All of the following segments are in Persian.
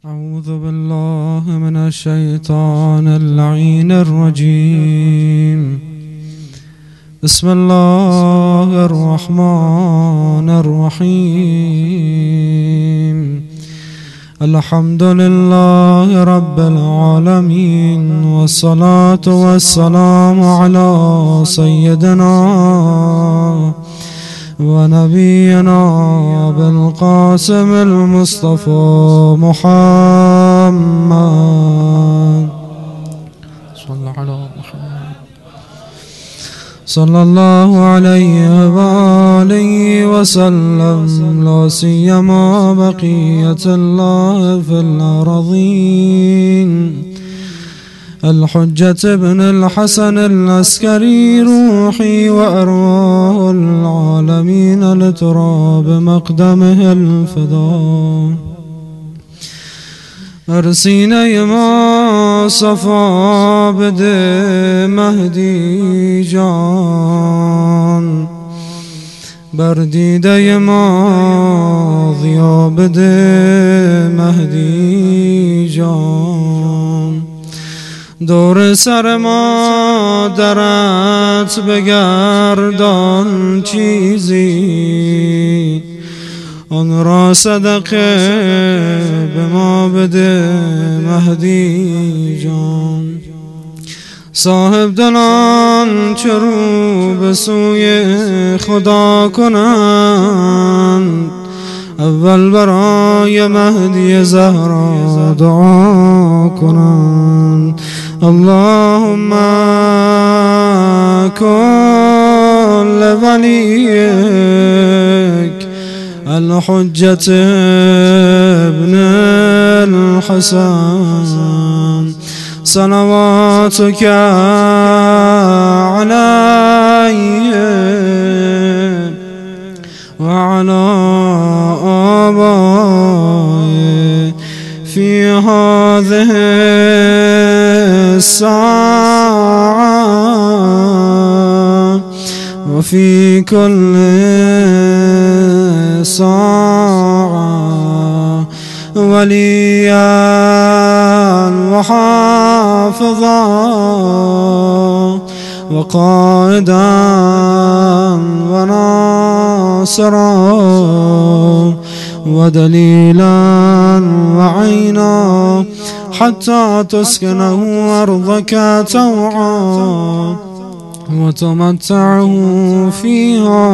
أعوذ بالله من الشيطان اللعين الرجيم. بسم الله الرحمن الرحيم. الحمد لله رب العالمين، والصلاة والسلام على سيدنا ونبينا بالقاسم المصطفى محمد صلى الله عليه وآله وسلم، لا سيما بقية الله في الأرضين. الحجة ابن الحسن العسكري، روحي وأرواح العالمين لتراب مقدمه الفداء. ارسيني ما صفا بده مهدي جان، برديدي ما ضيا بده مهدي جان. دور سر ما درت بگردان چیزی، آن را صدقه به ما بده مهدی جان. صاحب دلان چرو به سوی خدا کنند، اول برای مهدی زهرا دعا کنند. اللهم كن لوليك الحجة ابن الحسن صلواتك عليه وعلى آبائه في هذه الساعة وفي كل ساعة، وليا وحافظا وقائدا وناصرا ودليلا وعينا، حتى تسكنه أرضك طوعا وتمتعه فيها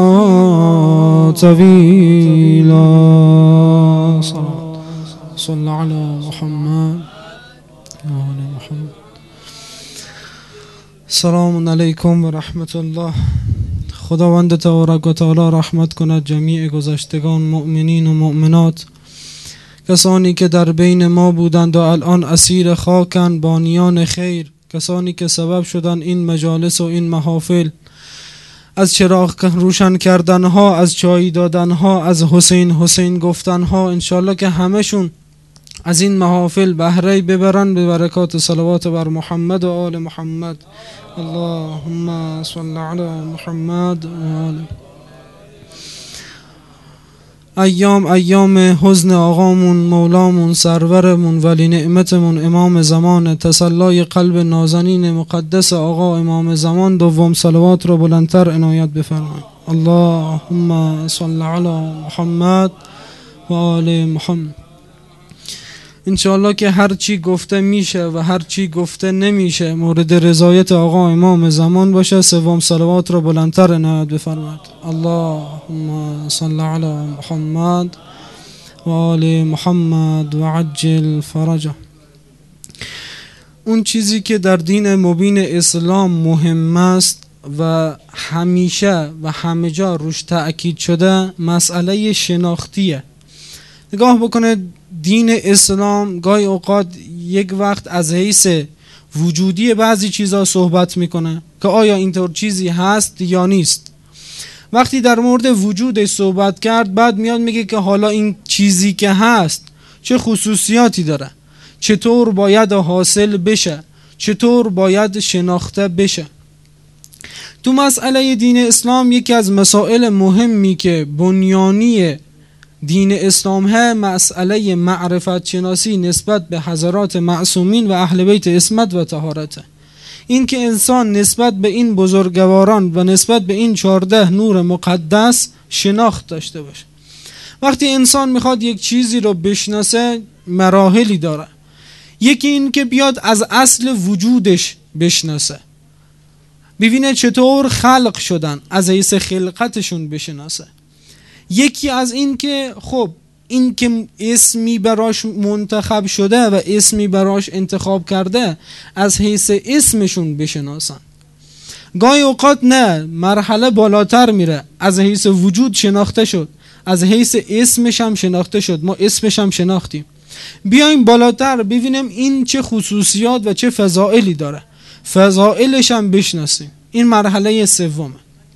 طويلا. صل على محمد وآل محمد. السلام علیکم و رحمت الله. خداوند تبارک و تعالی رحمت کند جمیع گذشتگان مؤمنین و مؤمنات، کسانی که در بین ما بودند و الان اسیر خاکند، بانیان خیر، کسانی که سبب شدند این مجالس و این محافل، از چراغ روشن کردنها، از چای دادنها، از حسین حسین گفتنها، انشالله که همشون از این محافل بهره ببرن به برکات صلوات بر محمد و آل محمد. اللهم صل علی محمد و آل. ایام حزن آقامون، مولامون، سرورمون، ولی نعمتمون، امام زمان، تسلای قلب نازنین مقدس آقا امام زمان، دوم صلوات رو بلندتر عنایت بفرمایید. اللهم صل علی محمد و آل محمد. انشاءالله که هر چی گفته میشه و هر چی گفته نمیشه مورد رضایت آقا امام زمان باشه. سوم صلوات رو بلندتر عنایت بفرمایید. اللهم صل علی محمد و آل محمد و عجل فرجه. اون چیزی که در دین مبین اسلام مهم است و همیشه و همه جا روش تأکید شده، مسئله شناختیه. نگاه بکنه دین اسلام گاهی اوقات یک وقت از حیث وجودی بعضی چیزا صحبت میکنه که آیا اینطور چیزی هست یا نیست. وقتی در مورد وجود صحبت کرد، بعد میاد میگه که حالا این چیزی که هست چه خصوصیاتی داره، چطور باید حاصل بشه، چطور باید شناخته بشه. تو مسئله دین اسلام یکی از مسائل مهمی که بنیانی دین اسلام ها مسئله معرفت شناسی نسبت به حضرات معصومین و اهل بیت عصمت و طهارته. این که انسان نسبت به این بزرگواران و نسبت به این 14 نور مقدس شناخت داشته باشه. وقتی انسان میخواد یک چیزی رو بشناسه مراحلی داره. یکی این که بیاد از اصل وجودش بشناسه، ببینه چطور خلق شدن، از حیث خلقتشون بشناسه. یکی از این که خب این که اسمی براش منتخب شده و اسمی براش انتخاب کرده از حیث اسمشون بشناسن. گاهی اوقات نه، مرحله بالاتر میره، از حیث وجود شناخته شد، از حیث اسمش هم شناخته شد، ما اسمش هم شناختیم، بیایم بالاتر ببینیم این چه خصوصیات و چه فضائلی داره، فضائلش هم بشناسیم. این مرحله سومه.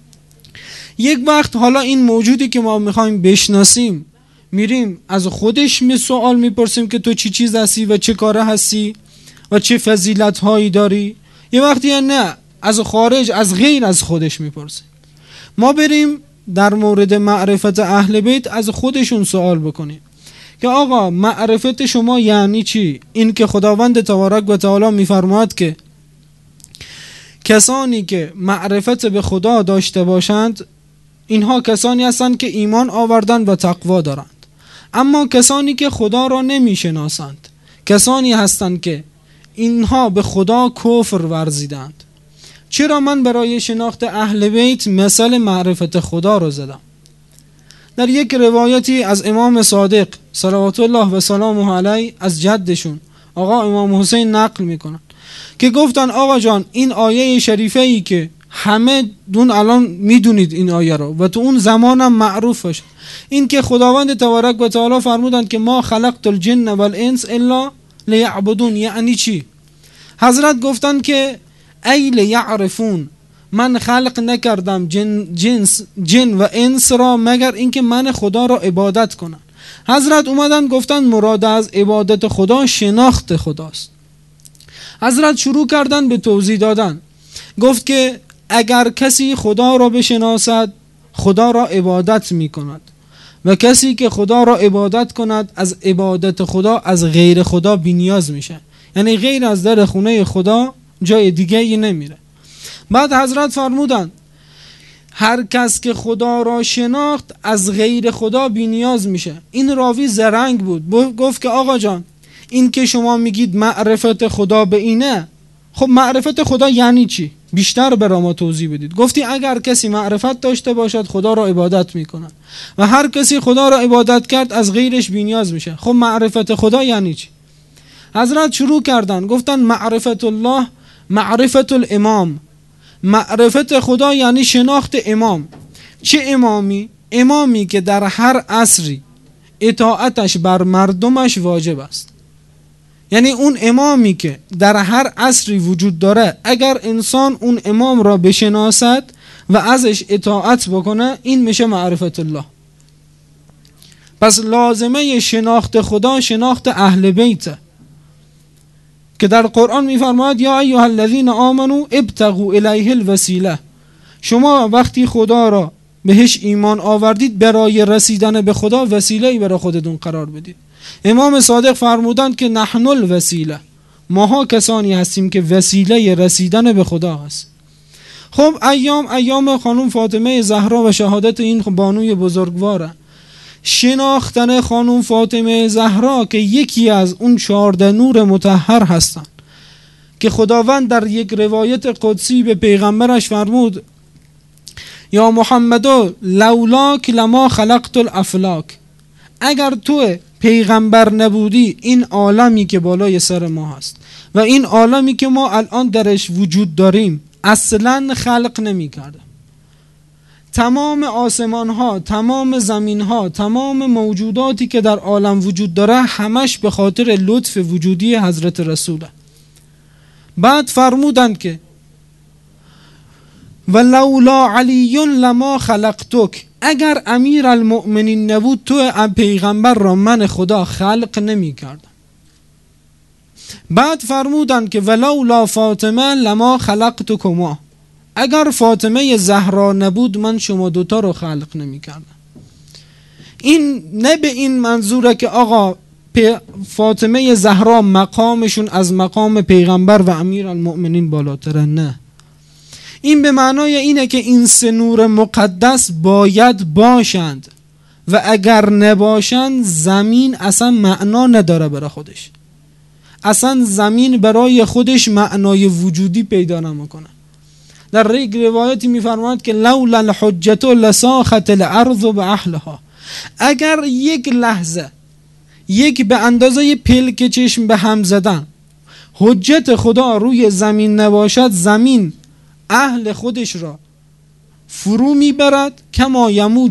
یک وقت حالا این موجودی که ما میخوایم بشناسیم میریم از خودش سوال میپرسیم که تو چی چیز هستی و چه کاره هستی و چه فضیلت هایی داری. یه وقتی نه، از خارج، از غیر از خودش میپرسیم. ما بریم در مورد معرفت اهل بیت از خودشون سوال بکنیم که آقا معرفت شما یعنی چی؟ این که خداوند تبارک و تعالی میفرماید که کسانی که معرفت به خدا داشته باشند اینها کسانی هستند که ایمان آوردن و تقوا دارند. اما کسانی که خدا را نمیشناسند کسانی هستند که اینها به خدا کفر ورزیدند. چرا من برای شناخت اهل بیت مثل معرفت خدا رو زدم؟ در یک روایتی از امام صادق صلوات الله و سلامه علیه از جدشون آقا امام حسین نقل میکنن که گفتن آقا جان این آیه شریفه ای که همه دون الان میدونید این آیه رو و تو اون زمانم معروف شد، این که خداوند تبارک و تعالی فرمودند که ما خلقت الجن والانس الا لیعبدون، یعنی چی؟ حضرت گفتند که ای لیعرفون، من خلق نکردم جن و انس را مگر اینکه من خدا را عبادت کنن. حضرت اومدن گفتن مراد از عبادت خدا شناخت خداست. حضرت شروع کردن به توضیح دادن، گفت که اگر کسی خدا را بشناسد خدا را عبادت می کند و کسی که خدا را عبادت کند از عبادت خدا از غیر خدا بی‌نیاز میشه، یعنی غیر از در خونه خدا جای دیگه ای نمیره. بعد حضرت فرمودن هر کس که خدا را شناخت از غیر خدا بی‌نیاز میشه. این راوی زرنگ بود، گفت که آقا جان این که شما میگید معرفت خدا به اینه، خب معرفت خدا یعنی چی؟ بیشتر برای ما توضیح بدید. گفتی اگر کسی معرفت داشته باشد خدا را عبادت میکنه و هر کسی خدا را عبادت کرد از غیرش بی‌نیاز میشه. خب معرفت خدا یعنی چی؟ حضرت شروع کردن گفتن معرفت الله معرفت الامام، معرفت خدا یعنی شناخت امام. چه امامی؟ امامی که در هر عصری اطاعتش بر مردمش واجب است. یعنی اون امامی که در هر عصری وجود داره اگر انسان اون امام را بشناسد و ازش اطاعت بکنه این میشه معرفت الله. پس لازمه شناخت خدا شناخت اهل بیت که در قرآن میفرماید یا ایها الذین آمنوا ابتغوا الیه الوسیله، شما وقتی خدا را بهش ایمان آوردید برای رسیدن به خدا وسیله‌ای برای خودتون قرار بدید. امام صادق فرمودند که نحن الوسیله، ماها کسانی هستیم که وسیله رسیدن به خدا هست. خب ایام خانم فاطمه زهرا و شهادت این بانوی بزرگواره، شناختن خانم فاطمه زهرا که یکی از اون 14 نور مطهر هستند که خداوند در یک روایت قدسی به پیغمبرش فرمود یا محمد لولاک لما خلقت الافلاک، اگر تو پیغمبر نبودی این عالمی که بالای سر ما هست و این عالمی که ما الان درش وجود داریم اصلا خلق نمی کرده. تمام آسمان ها، تمام زمین ها، تمام موجوداتی که در عالم وجود داره همش به خاطر لطف وجودی حضرت رسوله. بعد فرمودند که ولولا علی لما خلقتک، اگر امیر المؤمنین نبود تو پیغمبر را من خدا خلق نمی کردم. بعد فرمودند که ولولا فاطمه لما خلقتکما، اگر فاطمه زهرا نبود من شما دوتا رو خلق نمی کردم. این نه به این منظوره که آقا فاطمه زهرا مقامشون از مقام پیغمبر و امیرالمؤمنین بالاتره، نه. این به معنای اینه که این سه نور مقدس باید باشند و اگر نباشند زمین اصلا معنا نداره برای خودش، اصلا زمین برای خودش معنای وجودی پیدا نمیکنه. در یک روایتی میفرماید که لولا الحجة لساخت الارض باهلها، اگر یک لحظه، یک به اندازه پلک چشم به هم زدن حجت خدا روی زمین نباشد، زمین اهل خودش را فرو میبرد کما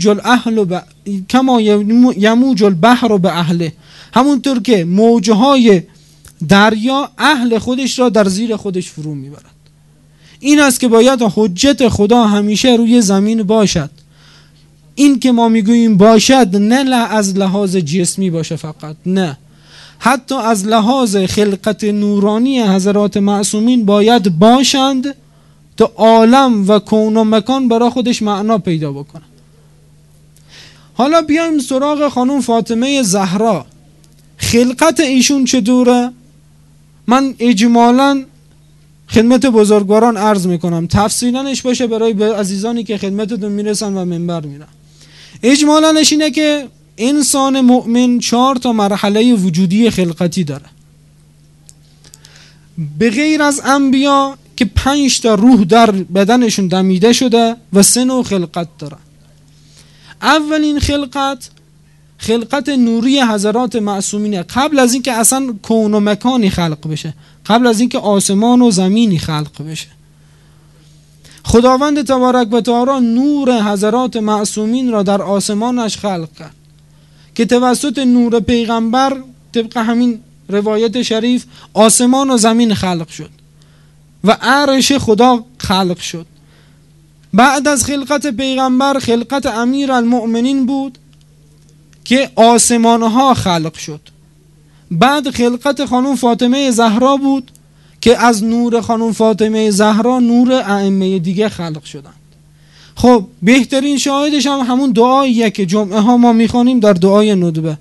یموج البحر به اهله، همونطور که موجهای دریا اهل خودش را در زیر خودش فرو میبرد. این است که باید حجت خدا همیشه روی زمین باشد. این که ما میگوییم باشد نه از لحاظ جسمی باشه فقط، نه، حتی از لحاظ خلقت نورانی حضرات معصومین باید باشند تا عالم و کون و مکان برای خودش معنا پیدا بکنه. حالا بیایم سراغ خانم فاطمه زهرا. خلقت ایشون چطوره؟ من اجمالاً خدمت بزرگواران عرض میکنم، تفصیلانش باشه برای عزیزانی که خدمتتون میرسن و منبر میرن. اجمالانش اینه که انسان مؤمن 4 مرحله وجودی خلقتی داره، به غیر از انبیا که 5 روح در بدنشون دمیده شده و 3 نوع خلقت داره. اولین خلقت نوری حضرات معصومینه، قبل از اینکه اصلا کون و مکانی خلق بشه، قبل از اینکه آسمان و زمینی خلق بشه. خداوند تبارک و تعالی نور حضرات معصومین را در آسمانش خلق کرد که توسط نور پیغمبر طبق همین روایت شریف آسمان و زمین خلق شد و عرش خدا خلق شد. بعد از خلقت پیغمبر خلقت امیرالمؤمنین بود که آسمانها خلق شد. بعد خلقت خانم فاطمه زهرا بود که از نور خانم فاطمه زهرا نور ائمه دیگه خلق شدند. خب بهترین شاهدش هم همون دعاییه که جمعه ها ما میخوانیم در دعای ندبه،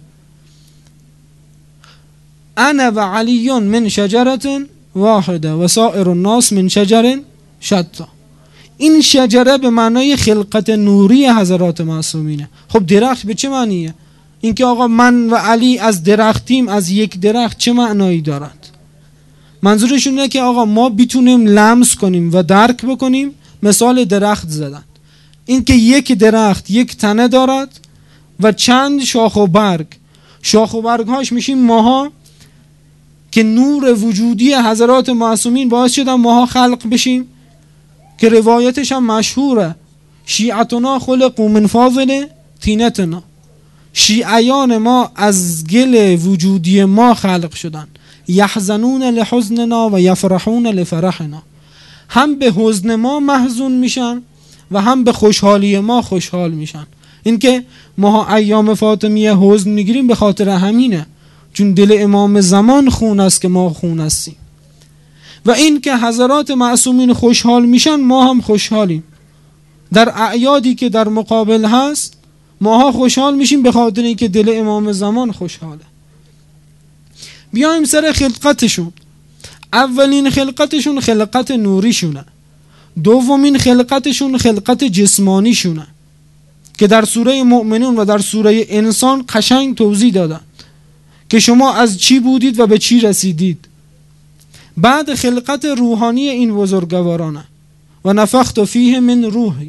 انا و علی من شجرة واحده و سائر الناس من شجر شتا. این شجره به معنای خلقت نوری حضرات معصومینه. خب درخت به چه معنیه؟ اینکه آقا من و علی از درختیم، از یک درخت، چه معنایی دارد؟ منظورشون اینه که آقا ما بتونیم لمس کنیم و درک بکنیم. مثال درخت زدن، اینکه یک درخت یک تنه دارد و چند شاخ و برگ، شاخ و برگ هاش میشیم ماها که نور وجودی حضرات معصومین باعث شدن ماها خلق بشیم، که روایتش هم مشهوره، شیعتنا خلقوا من فاضل طینتنا، شیعیان ما از گل وجودی ما خلق شدن، یحزنون لحزننا و یفرحون لفرحنا، هم به حزن ما محزون میشن و هم به خوشحالی ما خوشحال میشن. این که ما ایام فاطمیه حزن میگیریم به خاطر همینه، چون دل امام زمان خون است که ما خون هستیم. و این که حضرات معصومین خوشحال میشن ما هم خوشحالیم. در اعیادی که در مقابل هست ماها خوشحال میشیم به خاطر اینکه دل امام زمان خوشحاله. بیایم سر خلقتشون. اولین خلقتشون خلقت نوریشونه، دومین خلقتشون خلقت جسمانیشونه که در سوره مؤمنون و در سوره انسان قشنگ توضیح دادن که شما از چی بودید و به چی رسیدید. بعد خلقت روحانی این بزرگوارانه و نفخت فیه من روحی.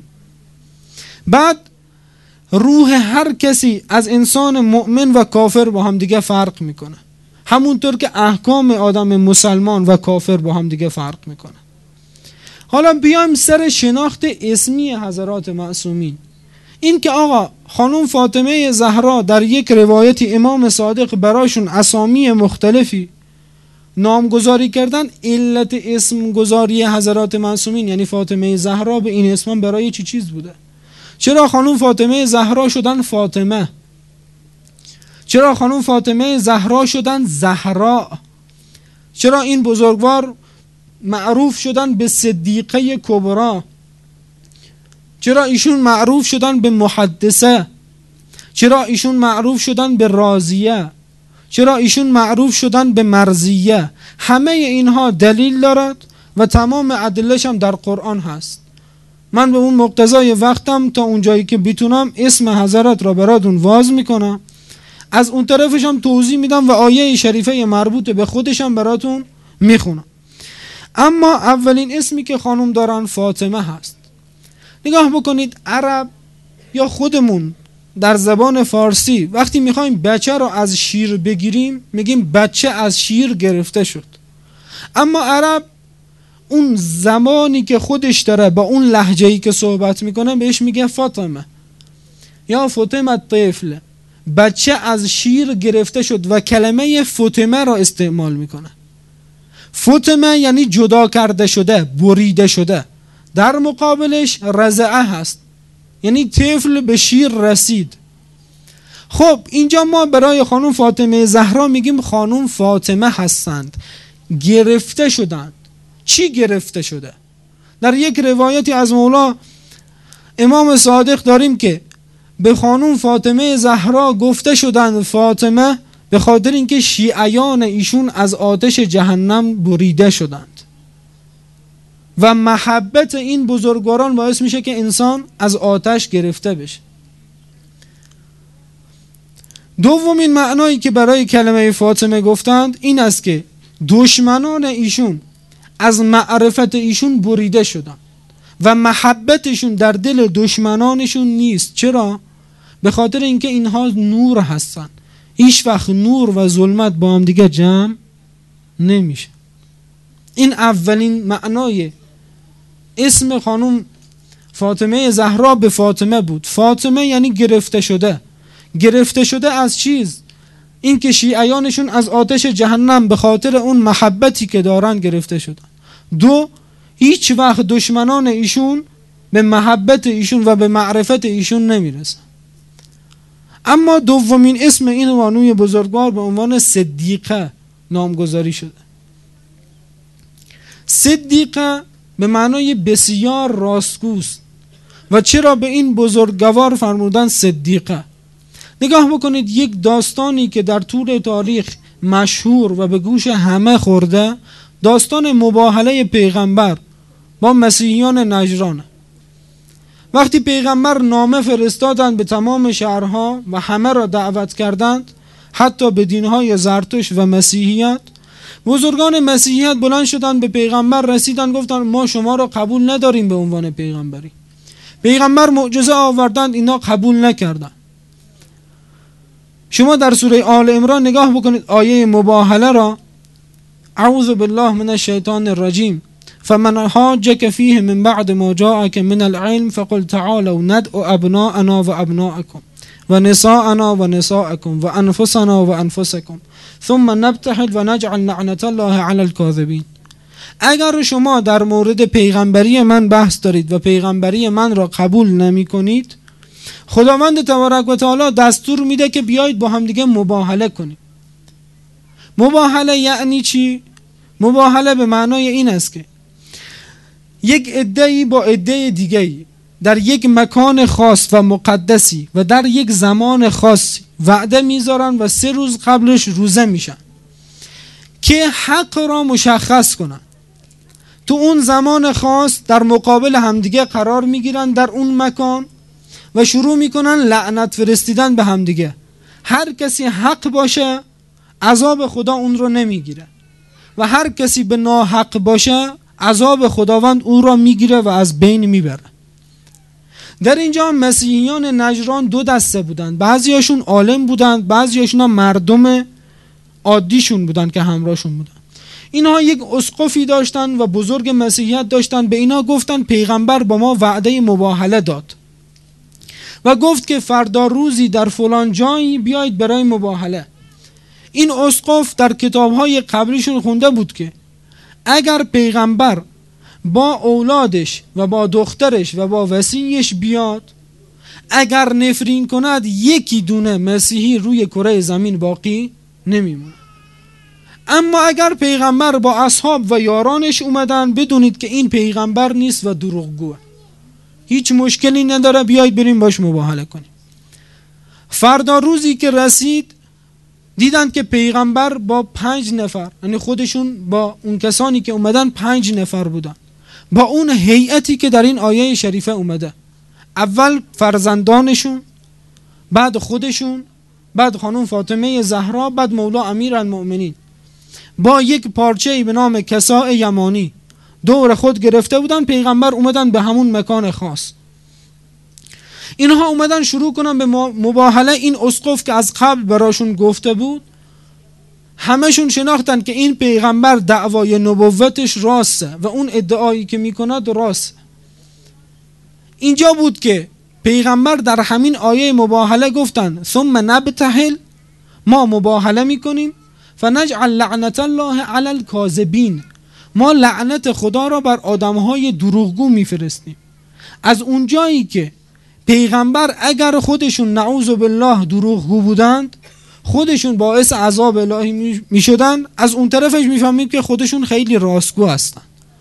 بعد روح هر کسی از انسان مؤمن و کافر با هم دیگه فرق میکنه، همونطور که احکام آدم مسلمان و کافر با هم دیگه فرق میکنه. حالا بیایم سر شناخت اسمی حضرات معصومین. این که آقا خانم فاطمه زهرا در یک روایتی امام صادق براشون اسامی مختلفی نامگذاری کردن. علت اسم گذاری حضرات معصومین یعنی فاطمه زهرا به این اسم برای چی چیز بوده؟ چرا خانم فاطمه زهرا شدن فاطمه؟ چرا خانم فاطمه زهرا شدن زهرا؟ چرا این بزرگوار معروف شدن به صدیقه کبرا؟ چرا ایشون معروف شدن به محدثه؟ چرا ایشون معروف شدن به راضیه؟ چرا ایشون معروف شدن به مرضیه؟ همه اینها دلیل دارد و تمام ادله‌اش هم در قرآن هست. من به اون مقتضای وقتم تا اونجایی که بتونم اسم حضرت را براتون واز میکنم، از اون طرفش هم توضیح میدم و آیه شریفه مربوط به خودشم براتون میخونم. اما اولین اسمی که خانم دارن فاطمه هست. نگاه بکنید، عرب یا خودمون در زبان فارسی وقتی میخوایم بچه رو از شیر بگیریم میگیم بچه از شیر گرفته شد. اما عرب اون زمانی که خودش داره با اون لهجه‌ای که صحبت میکنه بهش میگه فاطمه یا فاطمه طفل، بچه از شیر گرفته شد و کلمه فاطمه را استعمال میکنه. فاطمه یعنی جدا کرده شده، بریده شده. در مقابلش رضعه هست، یعنی طفل به شیر رسید. خب اینجا ما برای خانم فاطمه زهرا میگیم خانم فاطمه هستند، گرفته شدند. چی گرفته شده؟ در یک روایتی از مولا امام صادق داریم که به خانم فاطمه زهرا گفته شدند فاطمه به خاطر اینکه شیعیان ایشون از آتش جهنم بریده شدند و محبت این بزرگواران باعث میشه که انسان از آتش گرفته بشه. دومین معنایی که برای کلمه فاطمه گفتند این است که دشمنان ایشون از معرفت ایشون بریده شدن و محبتشون در دل دشمنانشون نیست. چرا؟ به خاطر اینکه اینها نور هستن. هیچ وقت نور و ظلمت با هم دیگه جمع نمیشه. این اولین معنای اسم خانم فاطمه زهرا به فاطمه بود. فاطمه یعنی گرفته شده. گرفته شده از چیز؟ این که شیعیانشون از آتش جهنم به خاطر اون محبتی که دارن گرفته شدن. دو، هیچ وقت دشمنان ایشون به محبت ایشون و به معرفت ایشون نمیرسن. اما دومین اسم این بانوی بزرگوار به عنوان صدیقه نامگذاری شده. صدیقه به معنای بسیار راستگوست. و چرا به این بزرگوار فرمودن صدیقه؟ نگاه بکنید، یک داستانی که در طول تاریخ مشهور و به گوش همه خورده، داستان مباهله پیغمبر با مسیحیان نجران. وقتی پیغمبر نامه فرستادند به تمام شهرها و همه را دعوت کردند، حتی به دینهای زرتشت و مسیحیت، بزرگان مسیحیت بلند شدند به پیغمبر رسیدند، گفتند ما شما را قبول نداریم به عنوان پیغمبری. پیغمبر معجزه آوردند، اینا قبول نکردند. شما در سوره آل عمران نگاه بکنید آیه مباهله را، اعوذ بالله من الشیطان الرجیم، فمن حاجك فيه من بعد ما جاءك من العلم فقل تعالوا ندعو ابناءنا وابناءكم ونساءنا ونساءكم وانفسنا وانفسكم ثم نبتهل ونجعل لعنة الله على الكاذبين. اگر شما در مورد پیغمبری من بحث دارید و پیغمبری من را قبول نمی کنید، خداوند تبارک و تعالی دستور میده که بیایید با هم دیگه مباهله کنید. مباهله یعنی چی؟ مباهله به معنای این است که یک عده‌ای با عده دیگه‌ای در یک مکان خاص و مقدسی و در یک زمان خاصی وعده میذارن و 3 روز قبلش روزه میشن که حق را مشخص کنن. تو اون زمان خاص در مقابل همدیگه قرار میگیرن در اون مکان و شروع میکنن لعنت فرستیدن به همدیگه. هر کسی حق باشه عذاب خدا اون رو نمیگیره و هر کسی به ناحق باشه عذاب خداوند اون را میگیره و از بین میبره. در اینجا مسیحیان نجران 2 دسته بودند، بعضیاشون عالم بودند، بعضیاشون مردم عادیشون بودند که همراهشون بودند. اینها یک اسقفی داشتن و بزرگ مسیحیت داشتن، به اینا گفتن پیغمبر با ما وعده مباهله داد و گفت که فردا روزی در فلان جایی بیایید برای مباهله. این اسقف در کتابهای قبلیشون خونده بود که اگر پیغمبر با اولادش و با دخترش و با وصیش بیاد، اگر نفرین کند 1 دونه مسیحی روی کره زمین باقی نمیمونه. اما اگر پیغمبر با اصحاب و یارانش اومدن، بدونید که این پیغمبر نیست و دروغگوه، هیچ مشکلی نداره، بیایید بریم باش مباهله کنیم. فردا روزی که رسید دیدند که پیغمبر با 5 نفر، یعنی خودشون با اون کسانی که اومدن 5 نفر بودن، با اون هیئتی که در این آیه شریفه اومده. اول فرزندانشون، بعد خودشون، بعد خانم فاطمه زهرا، بعد مولا امیرالمؤمنین، با یک پارچه‌ای به نام کساء یمانی دور خود گرفته بودن. پیغمبر اومدن به همون مکان خاص. اینها اومدن شروع کنن به مباهله. این اسقف که از قبل براشون گفته بود، همشون شناختن که این پیغمبر دعوای نبوتش راسته و اون ادعایی که میکنه درسته. اینجا بود که پیغمبر در همین آیه مباهله گفتن ثم نبتهل، ما مباهله میکنیم، فنجعل لعنت الله علی الکاذبین، ما لعنت خدا را بر آدمهای دروغگو میفرستیم. از اونجایی که پیغمبر اگر خودشون نعوذ بالله دروغگو بودند، خودشون باعث عذاب الهی میشدن، از اون طرفش میفهمیم که خودشون خیلی راستگو هستن.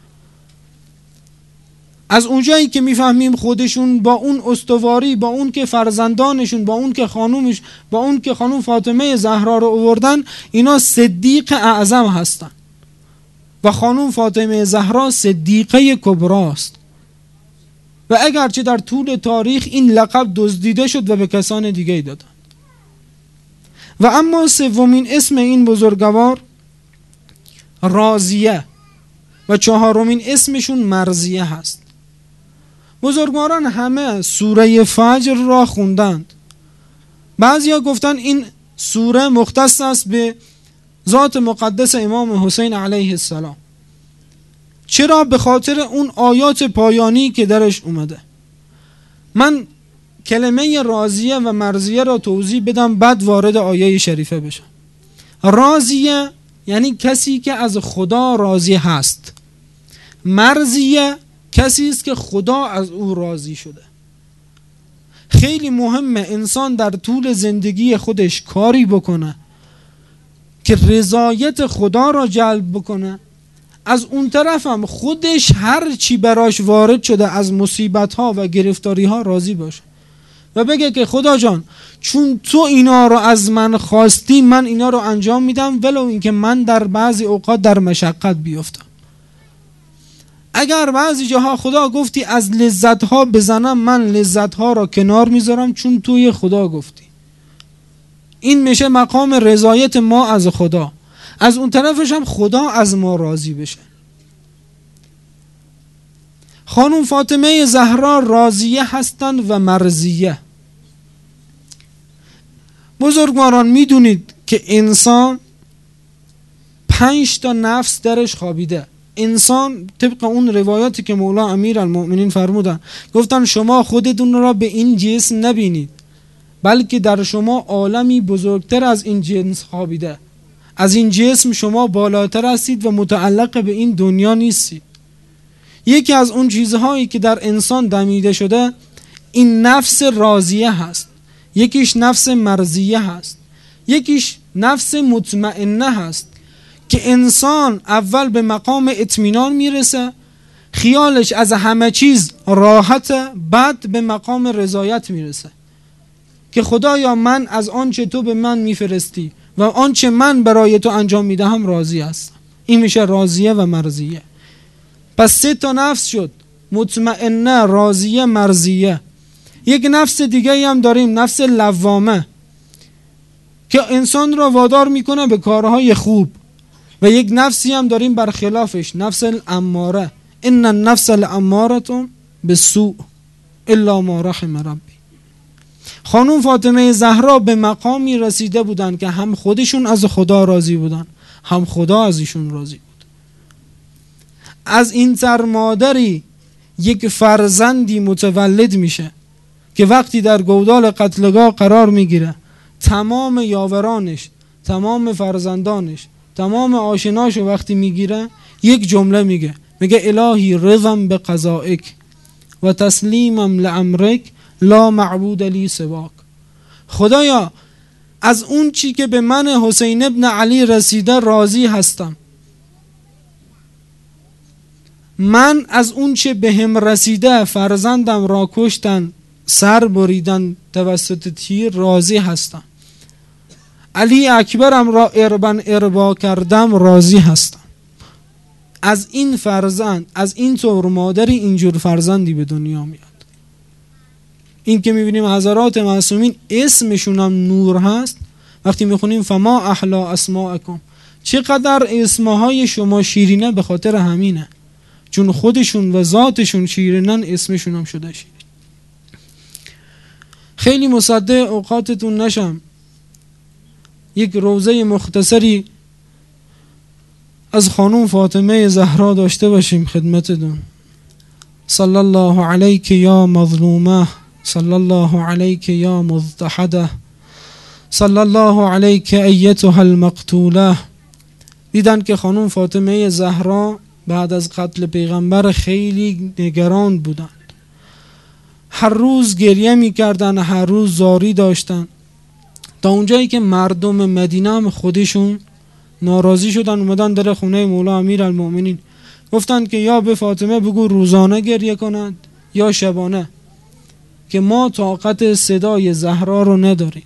از اونجایی که میفهمیم خودشون با اون استواری، با اون که فرزندانشون، با اون که خانومش، با اون که خانوم فاطمه زهرا رو آوردن، اینا صدیق اعظم هستن و خانوم فاطمه زهرا صدیقه کبراست. و اگرچه در طول تاریخ این لقب دزدیده شد و به کسان دیگه دادن. و اما سومین اسم این بزرگوار رازیه و چهارمین اسمشون مرزیه هست. بزرگواران همه سوره فجر را خوندند. بعضیا گفتن این سوره مختص است به ذات مقدس امام حسین علیه السلام. چرا؟ به خاطر اون آیات پایانی که درش اومده. من کلمه رازیه و مرزیه را توضیح بدم، بعد وارد آیه شریفه بشم. رازیه یعنی کسی که از خدا راضی هست. مرزیه کسی است که خدا از او راضی شده. خیلی مهمه انسان در طول زندگی خودش کاری بکنه که رضایت خدا را جلب بکنه، از اون طرف هم خودش هر چی براش وارد شده از مصیبت ها و گرفتاری ها راضی باشه و بگه که خدا جان چون تو اینا رو از من خواستی، من اینا رو انجام میدم، ولو اینکه من در بعضی اوقات در مشقت بیفتم. اگر بعضی جاها خدا گفتی از لذت ها بزنم، من لذت ها را کنار میذارم چون توی خدا گفتی. این میشه مقام رضایت ما از خدا. از اون طرفش هم خدا از ما راضی بشه. خانم فاطمه زهرا راضیه هستند و مرضیه. بزرگواران میدونید که انسان 5 تا نفس درش خوابیده. انسان طبق اون روایاتی که مولا امیرالمؤمنین فرمودن، گفتن شما خودتون را به این جسم نبینید، بلکه در شما عالمی بزرگتر از این جنس خوابیده. از این جسم شما بالاتر هستید و متعلق به این دنیا نیستید. یکی از اون چیزهایی که در انسان دمیده شده این نفس راضیه هست، یکیش نفس مرضیه هست، یکیش نفس مطمئنه هست که انسان اول به مقام اطمینان میرسه، خیالش از همه چیز راحته، بعد به مقام رضایت میرسه که خدایا من از آنچه تو به من میفرستی و آنچه من برای تو انجام میدهم راضی هستم. این میشه راضیه و مرضیه. پس 3 تا نفس شد، مطمئنه، راضیه، مرضیه. یک نفس دیگه هم داریم، نفس لوامه، که انسان را وادار میکنه به کارهای خوب، و یک نفسی هم داریم برخلافش، نفس الاماره. ان النفس لاماره بالسوء الا ما رحم ربی. خانم فاطمه زهرا به مقامی رسیده بودن که هم خودشون از خدا راضی بودن، هم خدا از ایشون راضی بود. از این سر مادری یک فرزندی متولد میشه که وقتی در گودال قتلگاه قرار میگیره، تمام یاورانش، تمام فرزندانش، تمام آشناشو وقتی میگیره یک جمله میگه الهی رضم به قضائک و تسلیمم لامرک لا معبود لی سواک. خدایا از اون چی که به من حسین ابن علی رسیده راضی هستم، من از اون چه به هم رسیده، فرزندم را کشتن، سر بریدن توسط تیر راضی هستم. علی اکبرم را اربا کردم راضی هستم. از این فرزند، از این طور مادری اینجور فرزندی به دنیا میاد. این که میبینیم حضرات معصومین اسمشون هم نور هست. وقتی میخونیم فما احلا اسماءکم، چقدر اسمهای شما شیرینه، به خاطر همینه، چون خودشون و ذاتشون شیرینن، اسمشون هم شده شیرین. خیلی مصدق اوقاتتون نشم، یک روزه مختصری از خانم فاطمه زهرا داشته باشیم خدمتتون. صلی الله علیک یا مظلومه، صلی الله علیک یا مضطهده، صلی الله علیک ایتها المقتوله. دیدن که خانم فاطمه زهرا بعد از قتل پیغمبر خیلی نگران بودند. هر روز گریه میکردن، هر روز زاری داشتن، تا اونجایی که مردم مدینه هم خودشون ناراضی شدن، اومدن در خونه مولا امیرالمؤمنین، گفتن که یا به فاطمه بگو روزانه گریه کند یا شبانه، که ما طاقت صدای زهرا رو نداریم.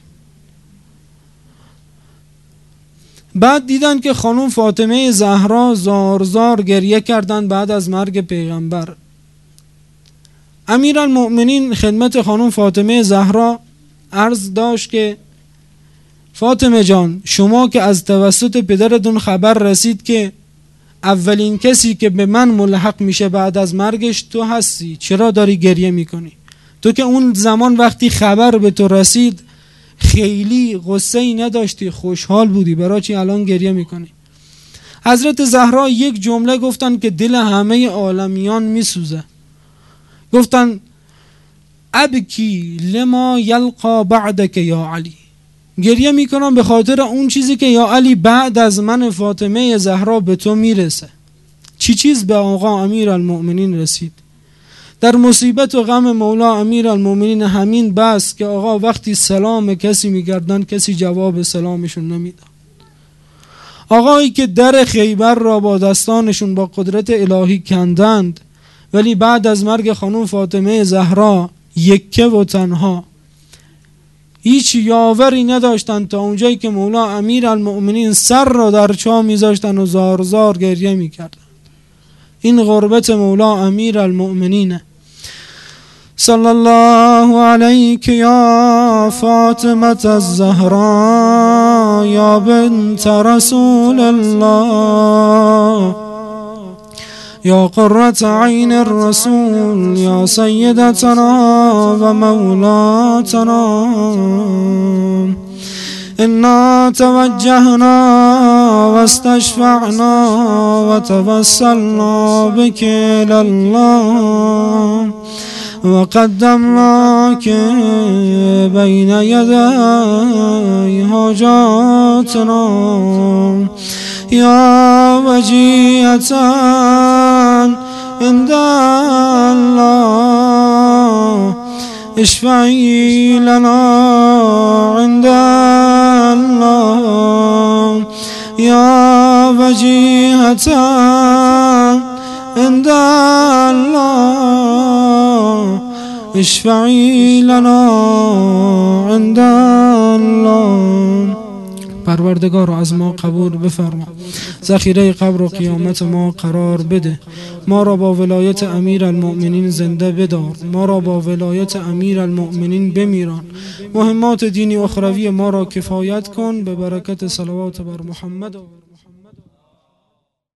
بعد دیدن که خانم فاطمه زهرا زار زار گریه کردن بعد از مرگ پیغمبر. امیرالمؤمنین خدمت خانم فاطمه زهرا عرض داشت که فاطمه جان، شما که از توسط پدرتون خبر رسید که اولین کسی که به من ملحق میشه بعد از مرگش تو هستی، چرا داری گریه میکنی؟ تو که اون زمان وقتی خبر به تو رسید خیلی غصه ای نداشتی، خوشحال بودی، برای چی الان گریه میکنی؟ حضرت زهرا یک جمله گفتن که دل همه عالمیان میسوزه. گفتن ابکی لما یلقا بعدک یا علی، گریه میکنم به خاطر اون چیزی که یا علی بعد از من فاطمه زهرا به تو میرسه. چی چیز به آقا امیرالمؤمنین رسید؟ در مصیبت و غم مولا امیرالمؤمنین همین بس که آقا وقتی سلام کسی میگردن کسی جواب سلامشون نمیداد. آقایی که در خیبر را با دستانشون با قدرت الهی کندند، ولی بعد از مرگ خانم فاطمه زهرا یکه و تنها، هیچ یاوری نداشتند تا اونجایی که مولا امیرالمؤمنین سر را در چاه میذاشتن و زار زار گریه میکردن. این غربت مولا امیرالمؤمنینه. صلی الله علیک یا فاطمه الزهرا یا بنت رسول الله یا قرة عین الرسول یا سیدتنا و مولاتنا. انا توجهنا واستشفعنا وتوسلنا بك الى الله وقدمناك بين يدي حاجاتنا يا وجيهة عند الله اشفعي لنا عند الله يا وجيهة عند الله اشفعي لنا عند الله. پروردگار از ما قبول بفرما، ذخیره قبر و قیامت ما قرار بده، ما را با ولایت امیرالمؤمنین زنده بدار، ما را با ولایت امیرالمؤمنین بمیران، مهمات دینی و اخروی ما را کفایت کن، به برکت صلوات بر محمد.